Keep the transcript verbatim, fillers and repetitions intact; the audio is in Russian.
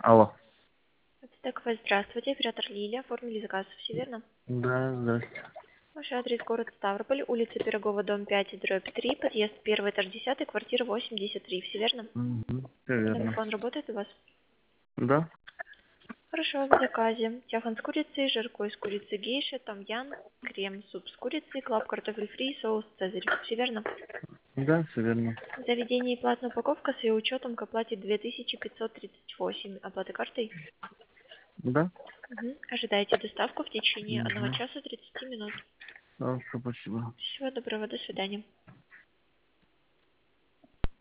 Алло. Ацтекова, здравствуйте, оператор Лилия, оформили заказ, все верно? Да, здравствуйте. Ваш адрес город Ставрополь, улица Пирогова, дом пять, дробь три, подъезд первый, этаж десятый, квартира восемьдесят три, все верно? Угу, все верно. Домофон работает у вас? Да? Хорошо, в заказе. Тяхан с курицей, жаркое с курицей гейша, томьян, крем, суп с курицей, клап, картофель фри, соус цезарь, все верно? Да, все верно. Заведение и платная упаковка с ее учетом к оплате две тысячи пятьсот тридцать восемь. Оплата картой? Да? Угу. Ожидайте доставку в течение одного Угу. часа тридцати минут. Хорошо, спасибо. Всего доброго, до свидания.